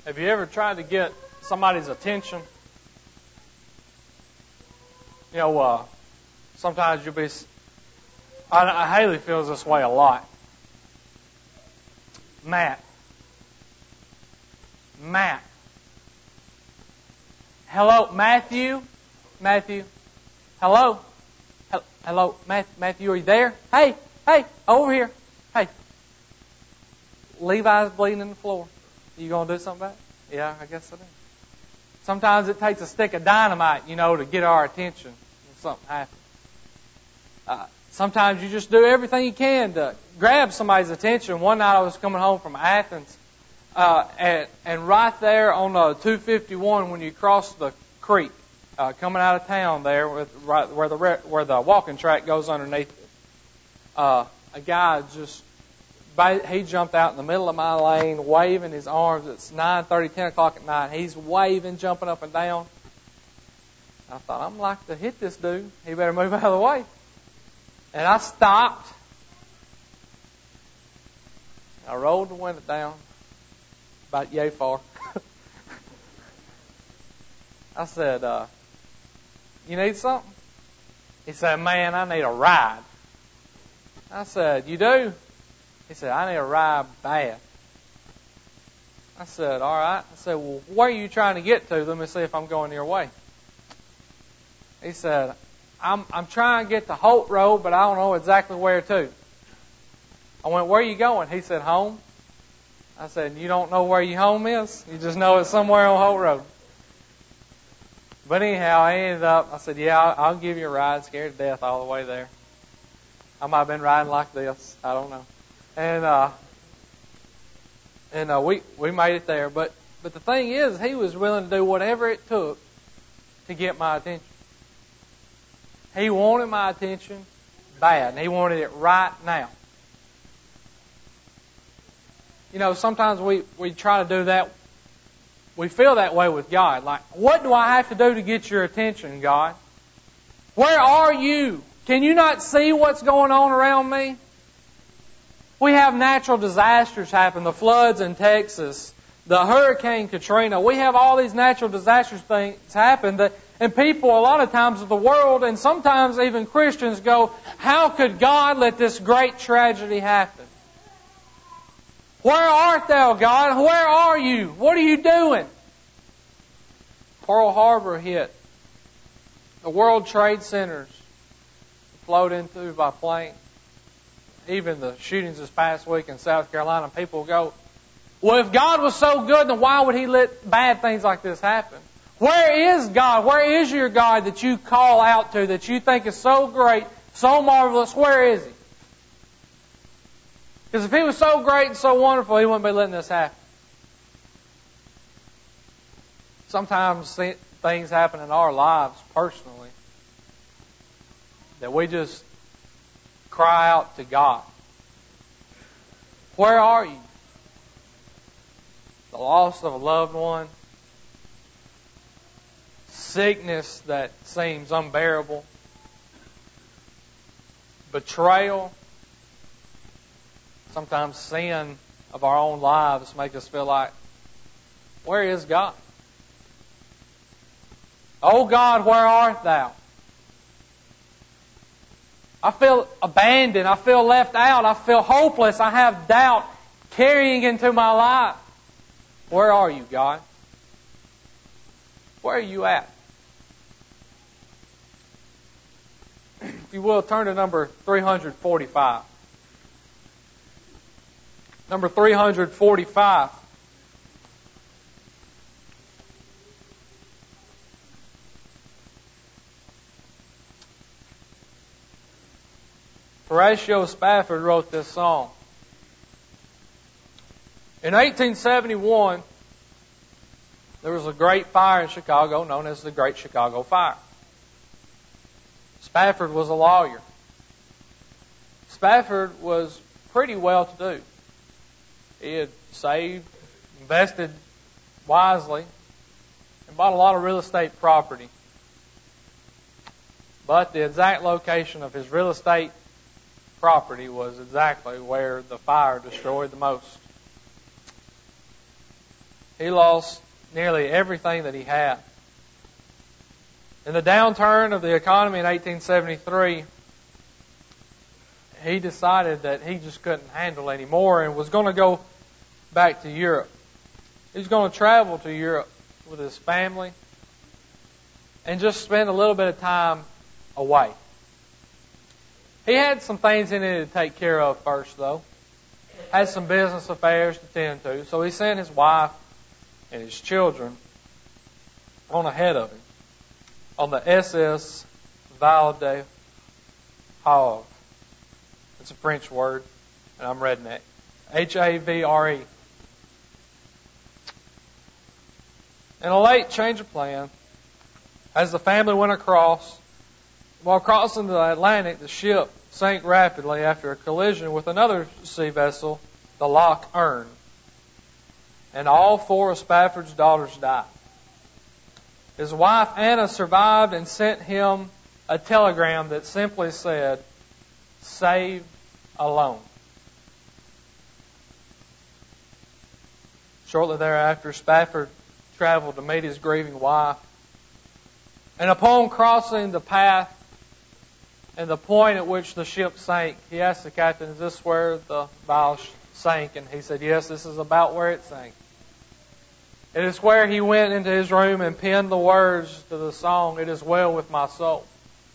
Have you ever tried to get somebody's attention? You know, sometimes you'll be... Haley feels this way a lot. Matt. Hello, Matthew? Matthew? Hello? Hello, Matthew, are you there? Hey, over here. Hey. Levi's bleeding in the floor. You going to do something about it? Yeah, I guess I do. Sometimes it takes a stick of dynamite, to get our attention when something happens. Sometimes you just do everything you can to grab somebody's attention. One night I was coming home from Athens, and right there on 251 when you cross the creek, coming out of town there, where the walking track goes underneath it, a guy he jumped out in the middle of my lane, waving his arms. It's 9:30, 10 o'clock at night. He's waving, jumping up and down. I thought, I'm like to hit this dude. He better move out of the way. And I stopped. I rolled the window down about yay far. I said, you need something? He said, man, I need a ride. I said, you do? He said, I need a ride bad. I said, all right. I said, well, where are you trying to get to? Let me see if I'm going your way. He said, I'm trying to get to Holt Road, but I don't know exactly where to. I went, where are you going? He said, home. I said, you don't know where your home is? You just know it's somewhere on Holt Road. But anyhow, I ended up, I said, yeah, I'll give you a ride, scared to death all the way there. I might have been riding like this. I don't know. And we made it there. But the thing is, he was willing to do whatever it took to get my attention. He wanted my attention bad, and he wanted it right now. Sometimes we try to do that. We feel that way with God. Like, what do I have to do to get your attention, God? Where are you? Can you not see what's going on around me? We have natural disasters happen, the floods in Texas, the Hurricane Katrina. We have all these natural disasters things happen and people a lot of times of the world and sometimes even Christians go, how could God let this great tragedy happen? Where art thou, God? Where are you? What are you doing? Pearl Harbor hit. The World Trade Centers flowed into by plane. Even the shootings this past week in South Carolina, people go, well, if God was so good, then why would He let bad things like this happen? Where is God? Where is your God that you call out to, that you think is so great, so marvelous? Where is He? Because if He was so great and so wonderful, He wouldn't be letting this happen. Sometimes things happen in our lives personally that we just cry out to God. Where are you? The loss of a loved one, sickness that seems unbearable, betrayal, sometimes sin of our own lives make us feel like, where is God? Oh God, where art thou? I feel abandoned. I feel left out. I feel hopeless. I have doubt carrying into my life. Where are you, God? Where are you at? If you will, turn to number 345. Number 345. Horatio Spafford wrote this song. In 1871, there was a great fire in Chicago known as the Great Chicago Fire. Spafford was a lawyer. Spafford was pretty well-to-do. He had saved, invested wisely, and bought a lot of real estate property. But the exact location of his real estate property was exactly where the fire destroyed the most. He lost nearly everything that he had. In the downturn of the economy in 1873, he decided that he just couldn't handle anymore and was going to go back to Europe. He was going to travel to Europe with his family and just spend a little bit of time away. He had some things he needed to take care of first, though. Had some business affairs to tend to. So he sent his wife and his children on ahead of him on the SS Val de Havre. It's a French word, and I'm redneck. Havre. In a late change of plan, as the family went across, while crossing the Atlantic, the ship sank rapidly after a collision with another sea vessel, the Loch Earn. And all four of Spafford's daughters died. His wife, Anna, survived and sent him a telegram that simply said, "Save alone." Shortly thereafter, Spafford traveled to meet his grieving wife. And upon crossing the path and the point at which the ship sank, he asked the captain, "Is this where the bow sank?" And he said, "Yes, this is about where it sank." It is where he went into his room and penned the words to the song, "It is Well With My Soul."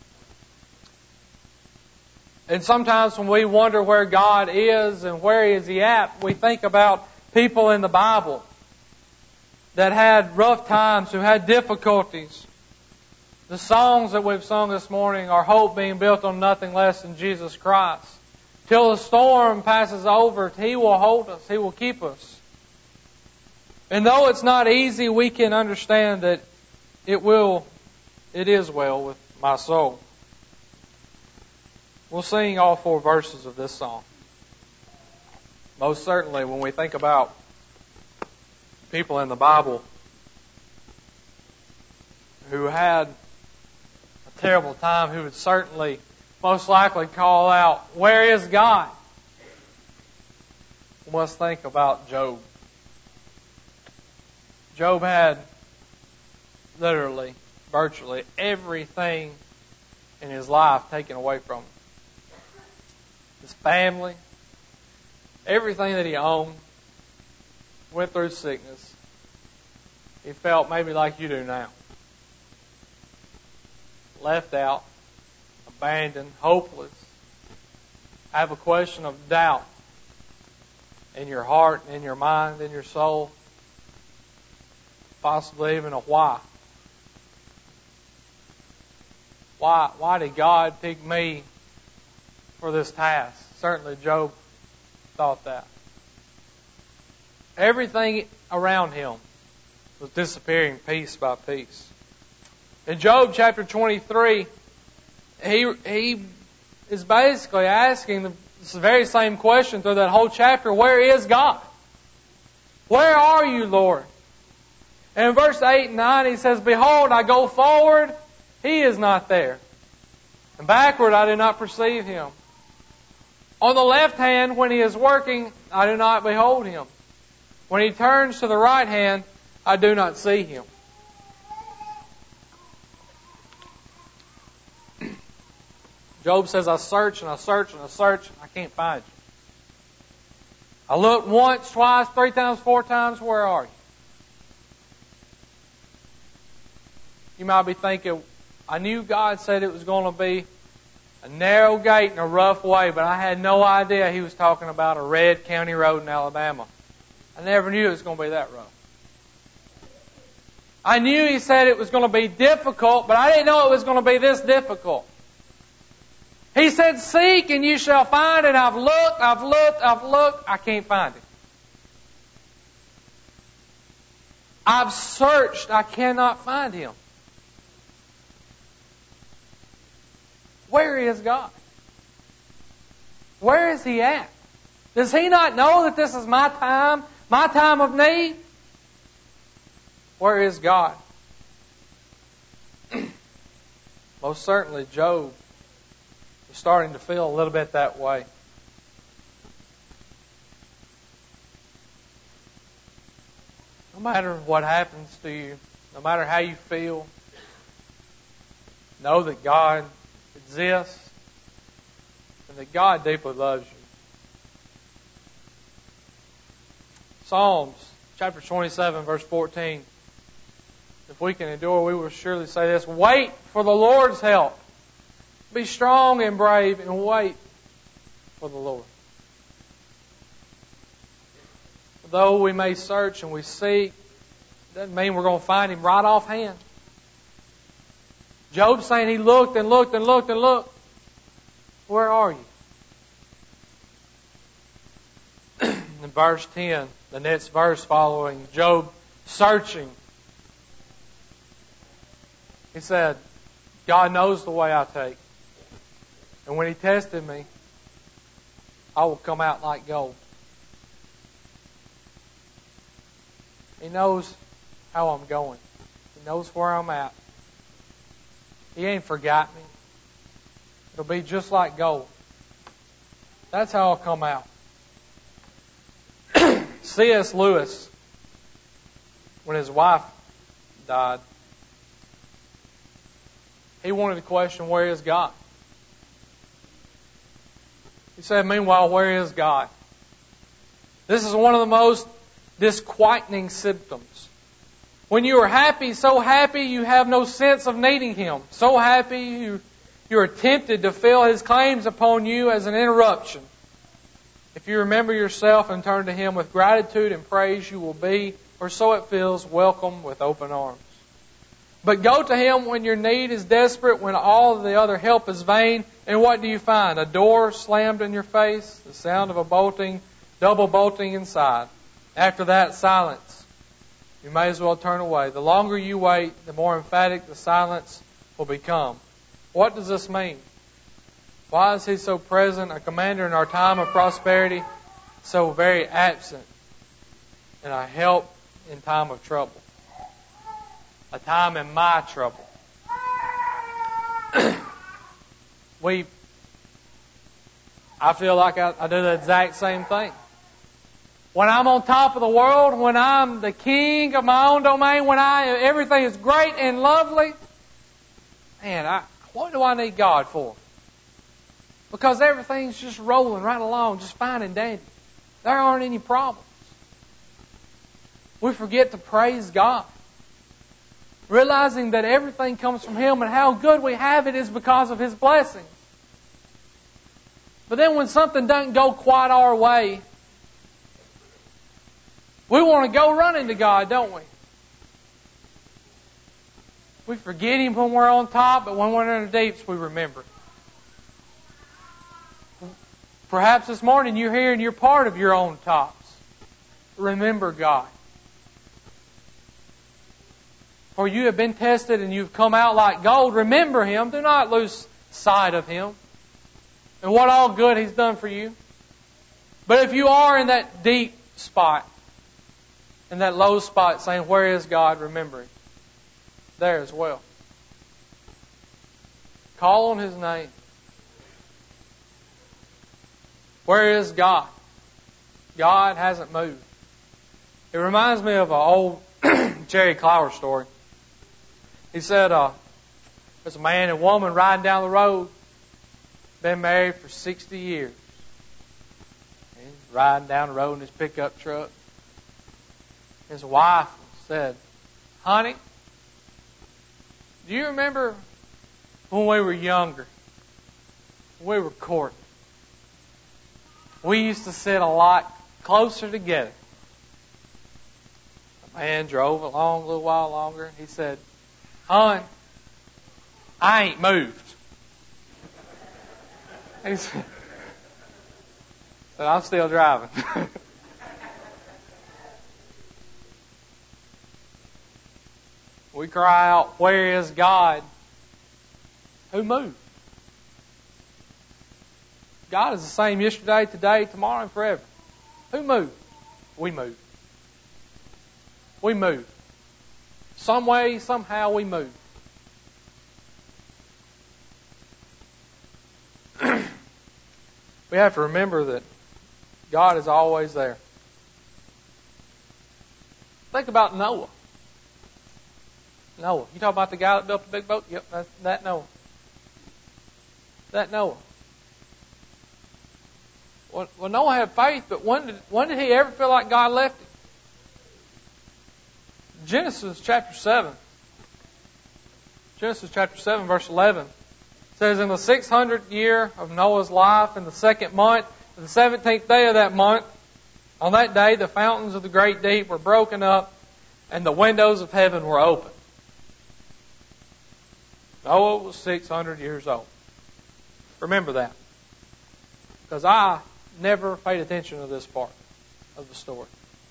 And sometimes when we wonder where God is and where is He at, we think about people in the Bible that had rough times, who had difficulties. The songs that we've sung this morning, our hope being built on nothing less than Jesus Christ. Till the storm passes over, He will hold us. He will keep us. And though it's not easy, we can understand that it is well with my soul. We'll sing all four verses of this song. Most certainly, when we think about people in the Bible who had a terrible time, who would certainly, most likely call out, "Where is God?" We must think about Job. Job had literally, virtually everything in his life taken away from him. His family, everything that he owned, went through sickness. He felt maybe like you do now. Left out, abandoned, hopeless. Have a question of doubt in your heart, in your mind, in your soul. Possibly even a why. Why did God pick me for this task? Certainly Job thought that. Everything around him was disappearing piece by piece. In Job chapter 23, he is basically asking this very same question through that whole chapter: where is God? Where are you, Lord? And in verse 8 and 9 he says, "Behold, I go forward, He is not there. And backward, I do not perceive Him. On the left hand, when He is working, I do not behold Him. When He turns to the right hand, I do not see Him." Job says, "I search and I search and I search, and I can't find you. I look once, twice, 3 times, 4 times, where are you?" You might be thinking, I knew God said it was going to be a narrow gate and a rough way, but I had no idea He was talking about a red county road in Alabama. I never knew it was going to be that rough. I knew He said it was going to be difficult, but I didn't know it was going to be this difficult. He said, "Seek and you shall find," and I've looked, I can't find Him. I've searched, I cannot find Him. Where is God? Where is He at? Does He not know that this is my time of need? Where is God? Most certainly Job was starting to feel a little bit that way. No matter what happens to you, no matter how you feel, know that God exists and that God deeply loves you. Psalms chapter 27, verse 14. If we can endure, we will surely say this: wait for the Lord's help. Be strong and brave and wait for the Lord. Though we may search and we seek, doesn't mean we're going to find Him right offhand. Job's saying he looked and looked and looked and looked. Where are you? In verse 10, the next verse following, Job searching. He said, God knows the way I take. And when He tested me, I will come out like gold. He knows how I'm going. He knows where I'm at. He ain't forgot me. It'll be just like gold. That's how I'll come out. C.S. Lewis, when his wife died, he wanted to question, where is God? He said, meanwhile, where is God? This is one of the most disquieting symptoms. When you are happy, so happy you have no sense of needing Him. So happy you are tempted to feel His claims upon you as an interruption. If you remember yourself and turn to Him with gratitude and praise, you will be, or so it feels, welcome with open arms. But go to Him when your need is desperate, when all the other help is vain, and what do you find? A door slammed in your face, the sound of a bolting, double bolting inside. After that, silence. You may as well turn away. The longer you wait, the more emphatic the silence will become. What does this mean? Why is He so present, a commander in our time of prosperity, so very absent and a help in time of trouble? A time in my trouble. I feel like I do the exact same thing. When I'm on top of the world, when I'm the king of my own domain, when everything is great and lovely, man, what do I need God for? Because everything's just rolling right along, just fine and dandy. There aren't any problems. We forget to praise God. Realizing that everything comes from Him and how good we have it is because of His blessings. But then when something doesn't go quite our way, we want to go running to God, don't we? We forget Him when we're on top, but when we're in the deeps, we remember. Perhaps this morning you're here and you're part of your own tops. Remember God. For you have been tested and you've come out like gold. Remember Him. Do not lose sight of Him and what all good He's done for you. But if you are in that deep spot, in that low spot, saying, where is God? Remember Him there as well. Call on His name. Where is God? God hasn't moved. It reminds me of an old Jerry Clower story. He said, there's a man and woman riding down the road, been married for 60 years. And he's riding down the road in his pickup truck. His wife said, honey, do you remember when we were younger? When we were courting? We used to sit a lot closer together. The man drove along a little while longer. He said, hon, I ain't moved. He said, I'm still driving. We cry out, where is God? Who moved? God is the same yesterday, today, tomorrow, and forever. Who moved? We moved. We moved. Some way, somehow, we moved. We have to remember that God is always there. Think about Noah. Noah. You talk about the guy that built the big boat? Yep, that's that Noah. That Noah. Well, Noah had faith, but when did he ever feel like God left him? Genesis chapter 7. Genesis chapter 7, verse 11. Says, in the 600th year of Noah's life, in the 2nd month, the 17th day of that month, on that day the fountains of the great deep were broken up, and the windows of heaven were opened. Noah was 600 years old. Remember that. Because I never paid attention to this part of the story.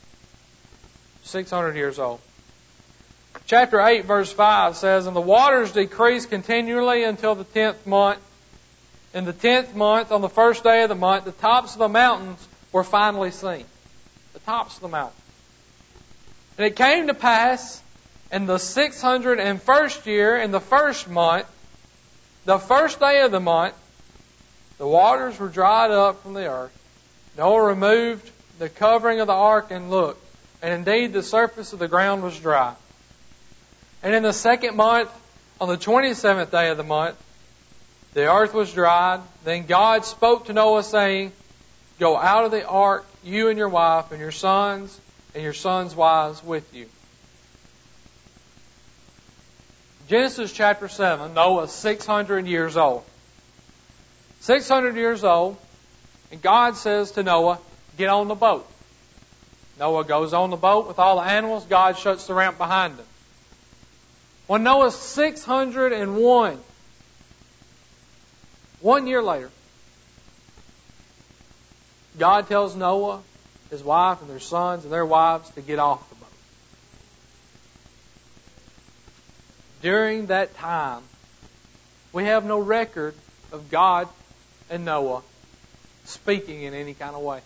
600 years old. Chapter 8, verse 5 says, and the waters decreased continually until the 10th month. In the 10th month, on the first day of the month, the tops of the mountains were finally seen. The tops of the mountains. And it came to pass in the 601st year, in the 1st month, the first day of the month, the waters were dried up from the earth. Noah removed the covering of the ark and looked, and indeed the surface of the ground was dry. And in the 2nd month, on the 27th day of the month, the earth was dried. Then God spoke to Noah, saying, go out of the ark, you and your wife, and your sons wives with you. Genesis chapter 7, Noah's 600 years old. 600 years old, and God says to Noah, get on the boat. Noah goes on the boat with all the animals. God shuts the ramp behind him. When Noah's 601, 1 year later, God tells Noah, his wife, and their sons and their wives to get off the boat. During that time, we have no record of God and Noah speaking in any kind of way.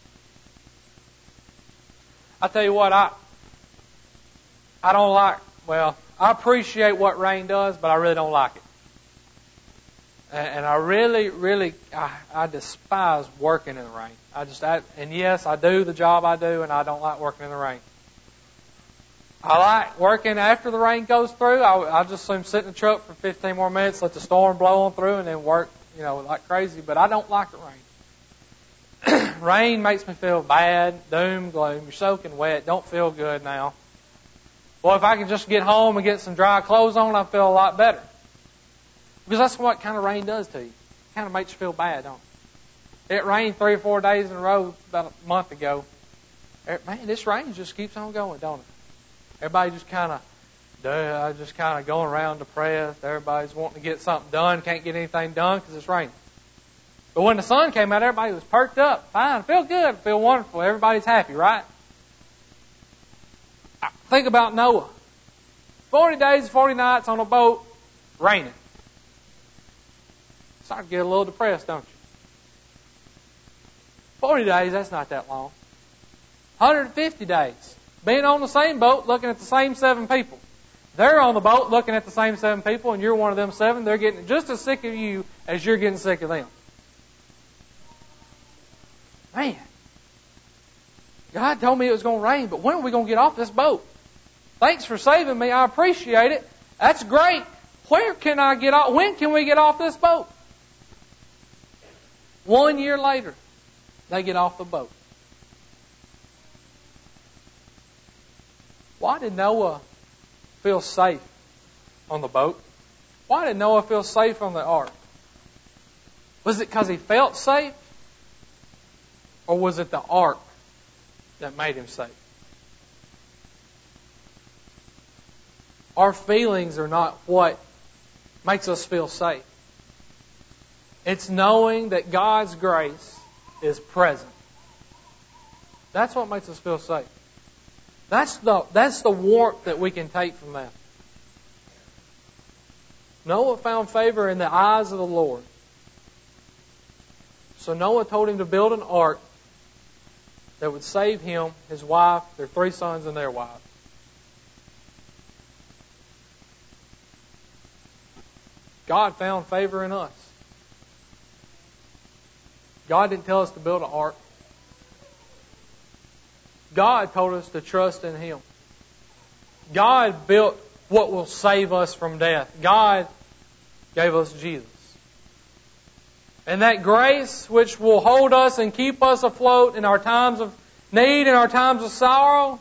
I tell you what, I don't like, well, I appreciate what rain does, but I really don't like it. And I really, I despise working in the rain. And yes, I do the job I do, and I don't like working in the rain. I like working after the rain goes through. I just assume sit in the truck for 15 more minutes, let the storm blow on through, and then work, like crazy. But I don't like the rain. Rain makes me feel bad, doom, gloom. You're soaking wet. Don't feel good now. Well, if I can just get home and get some dry clothes on, I feel a lot better. Because that's what kind of rain does to you. It kind of makes you feel bad, don't it? It rained 3 or 4 days in a row about a month ago. Man, this rain just keeps on going, don't it? Everybody just kind of going around depressed. Everybody's wanting to get something done, can't get anything done because it's raining. But when the sun came out, everybody was perked up, fine, feel good, feel wonderful. Everybody's happy, right? Think about Noah. 40 days, 40 nights on a boat, raining. Start to get a little depressed, don't you? 40 days, that's not that long. 150 days. Being on the same boat, looking at the same 7 people. They're on the boat looking at the same 7 people, and you're one of them 7. They're getting just as sick of you as you're getting sick of them. Man, God told me it was going to rain, but when are we going to get off this boat? Thanks for saving me. I appreciate it. That's great. Where can I get off? When can we get off this boat? 1 year later, they get off the boat. Why did Noah feel safe on the boat? Why did Noah feel safe on the ark? Was it because he felt safe? Or was it the ark that made him safe? Our feelings are not what makes us feel safe. It's knowing that God's grace is present. That's what makes us feel safe. That's the warmth that we can take from that. Noah found favor in the eyes of the Lord. So Noah told him to build an ark that would save him, his wife, their 3 sons, and their wives. God found favor in us. God didn't tell us to build an ark. God told us to trust in Him. God built what will save us from death. God gave us Jesus. And that grace which will hold us and keep us afloat in our times of need and our times of sorrow,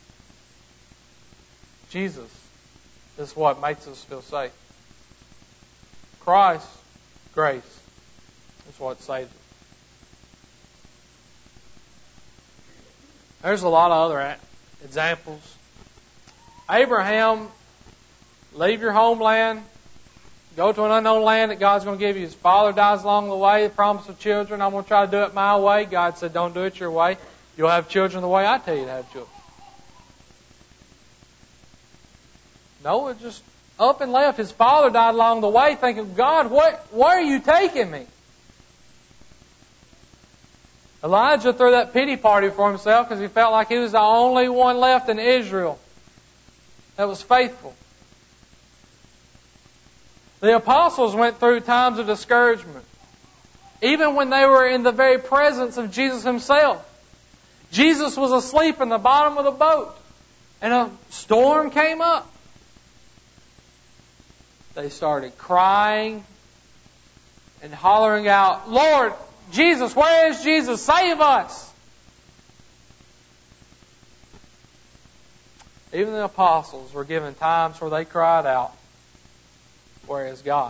Jesus is what makes us feel safe. Christ's grace is what saves us. There's a lot of other examples. Abraham, leave your homeland, go to an unknown land that God's going to give you. His father dies along the way, the promise of children. I'm going to try to do it my way. God said, don't do it your way. You'll have children the way I tell you to have children. Noah just up and left. His father died along the way thinking, God, where are you taking me? Elijah threw that pity party for himself because he felt like he was the only one left in Israel that was faithful. The apostles went through times of discouragement, even when they were in the very presence of Jesus Himself. Jesus was asleep in the bottom of the boat, and a storm came up. They started crying and hollering out, Lord, Jesus, where is Jesus? Save us! Even the apostles were given times where they cried out, where is God?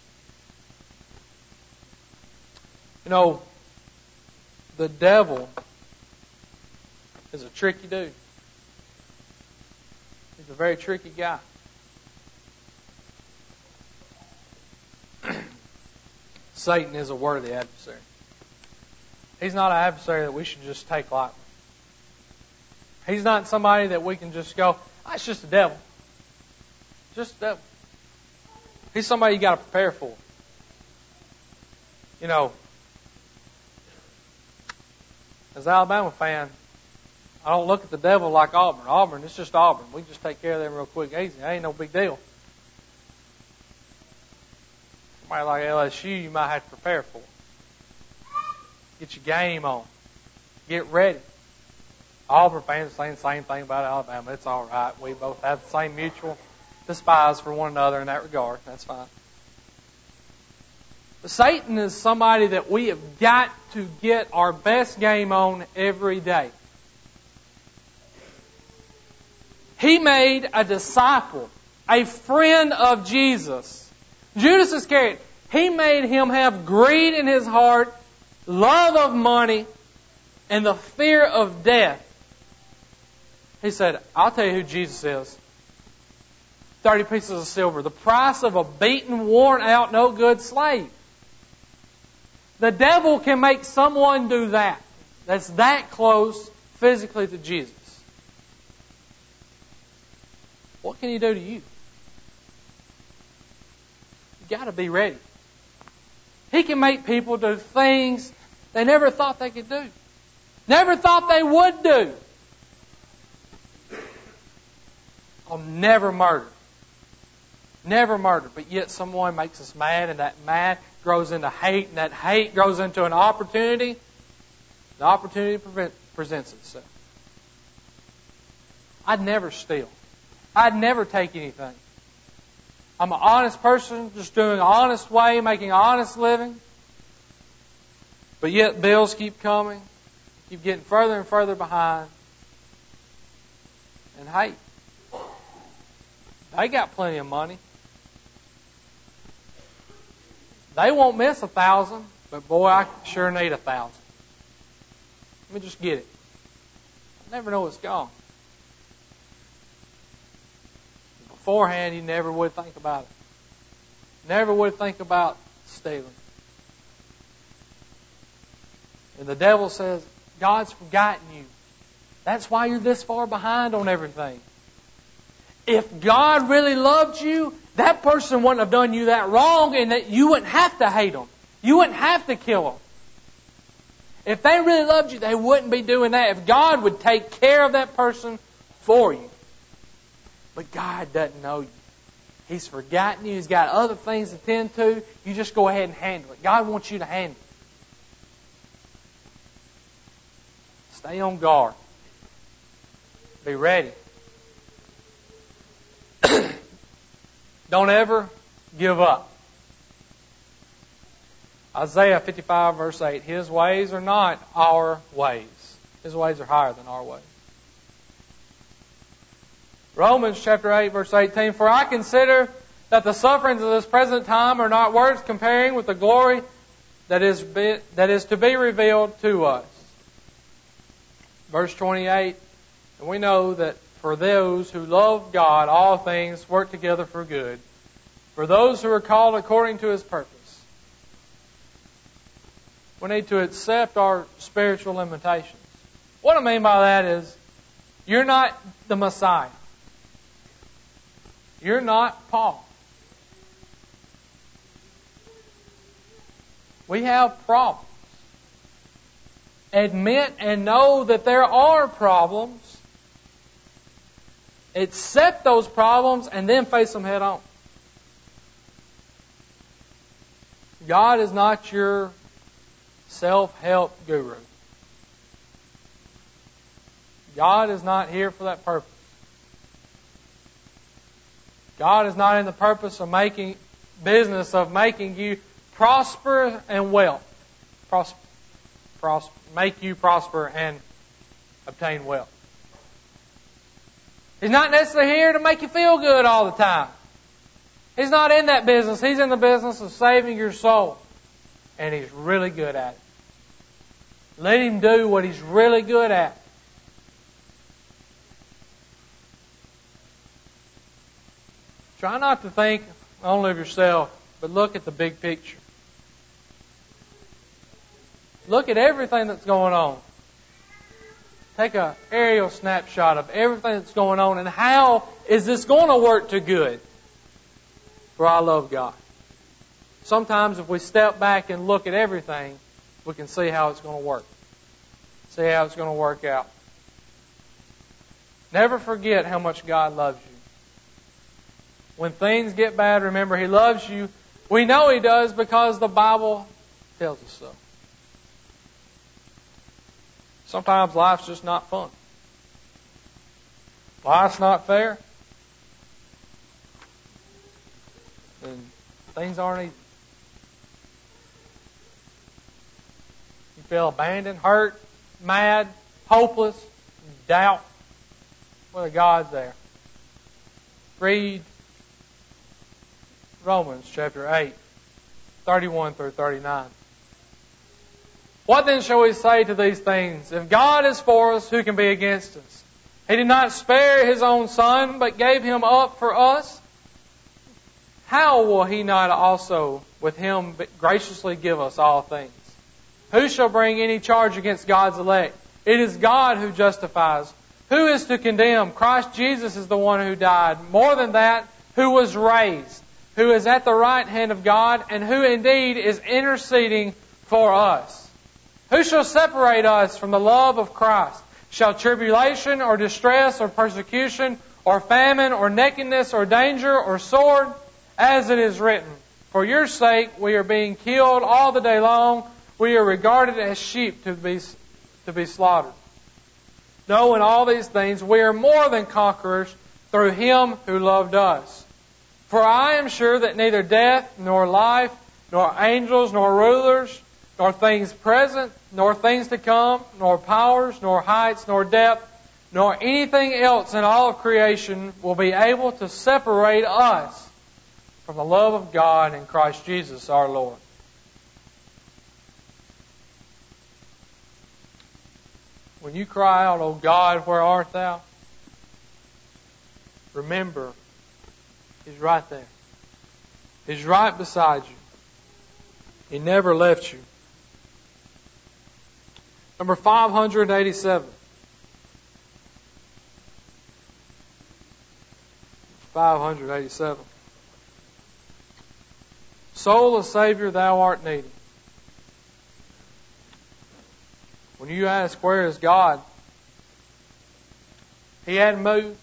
You know, the devil is a tricky dude. He's a very tricky guy. Satan is a worthy adversary. He's not an adversary that we should just take lightly. He's not somebody that we can just go, it's just the devil. Just the devil. He's somebody you got to prepare for. You know, as an Alabama fan, I don't look at the devil like Auburn. Auburn, it's just Auburn. We can just take care of them real quick and easy. It ain't no big deal. Somebody like LSU, you might have to prepare for. Get your game on. Get ready. Auburn fans saying the same thing about Alabama. It's all right. We both have the same mutual despise for one another in that regard. That's fine. But Satan is somebody that we have got to get our best game on every day. He made a disciple, a friend of Jesus. Judas Iscariot, he made him have greed in his heart, love of money, and the fear of death. He said, I'll tell you who Jesus is. 30 pieces of silver. The price of a beaten, worn out, no good slave. The devil can make someone do that. That's that close physically to Jesus. What can he do to you? You've got to be ready. He can make people do things they never thought they could do. Never thought they would do. I'll never murder. Never murder. But yet someone makes us mad, and that mad grows into hate, and that hate grows into an opportunity. The opportunity presents itself. I'd never steal. I'd never take anything. I'm an honest person, just doing an honest way, making an honest living. But yet bills keep coming, keep getting further and further behind. And hey, they got plenty of money. They won't miss 1,000, but boy, I sure need 1,000. Let me just get it. I never know it's gone. Beforehand, you never would think about it. Never would think about stealing. And the devil says, God's forgotten you. That's why you're this far behind on everything. If God really loved you, that person wouldn't have done you that wrong, and that you wouldn't have to hate them. You wouldn't have to kill them. If they really loved you, they wouldn't be doing that. If God would take care of that person for you. But God doesn't know you. He's forgotten you. He's got other things to tend to. You just go ahead and handle it. God wants you to handle it. Stay on guard. Be ready. Don't ever give up. Isaiah 55 verse 8, His ways are not our ways. His ways are higher than our ways. Romans chapter 8 verse 18, For I consider that the sufferings of this present time are not worth comparing with the glory that is to be revealed to us. Verse 28, And we know that for those who love God, all things work together for good, for those who are called according to His purpose. We need to accept our spiritual limitations. What I mean by that is, you're not the Messiah. You're not Paul. We have problems. Admit and know that there are problems. Accept those problems and then face them head on. God is not your self-help guru. God is not here for that purpose. God is not in the purpose of making you prosper and wealth. Make you prosper and obtain wealth. He's not necessarily here to make you feel good all the time. He's not in that business. He's in the business of saving your soul. And He's really good at it. Let Him do what He's really good at. Try not to think only of yourself, but look at the big picture. Look at everything that's going on. Take an aerial snapshot of everything that's going on and how is this going to work to good? For I love God. Sometimes if we step back and look at everything, we can see how it's going to work. See how it's going to work out. Never forget how much God loves you. When things get bad, remember He loves you. We know He does because the Bible tells us so. Sometimes life's just not fun. Life's not fair. And things aren't easy. You feel abandoned, hurt, mad, hopeless, doubt whether God's there. Read Romans chapter 8, 31 through 39. What then shall we say to these things? If God is for us, who can be against us? He did not spare His own Son, but gave Him up for us. How will He not also with Him graciously give us all things? Who shall bring any charge against God's elect? It is God who justifies. Who is to condemn? Christ Jesus is the one who died. More than that, who was raised, who is at the right hand of God, and who indeed is interceding for us. Who shall separate us from the love of Christ? Shall tribulation or distress or persecution or famine or nakedness or danger or sword? As it is written, For your sake we are being killed all the day long. We are regarded as sheep to be slaughtered. No, in all these things we are more than conquerors through Him who loved us. For I am sure that neither death, nor life, nor angels, nor rulers, nor things present, nor things to come, nor powers, nor heights, nor depth, nor anything else in all of creation will be able to separate us from the love of God in Christ Jesus our Lord. When you cry out, O God, where art Thou? Remember, He's right there. He's right beside you. He never left you. Number 587. 587. Soul of Savior, thou art needed. When you ask, where is God? He hadn't moved.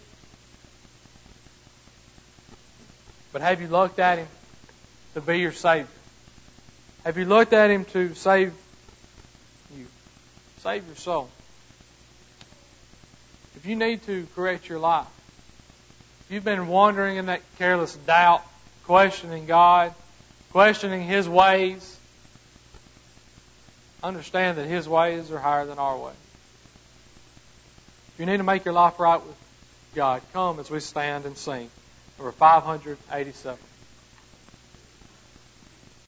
But have you looked at Him to be your Savior? Have you looked at Him to save you? Save your soul. If you need to correct your life, if you've been wandering in that careless doubt, questioning God, questioning His ways, understand that His ways are higher than our ways. If you need to make your life right with God, come as we stand and sing. Number 587.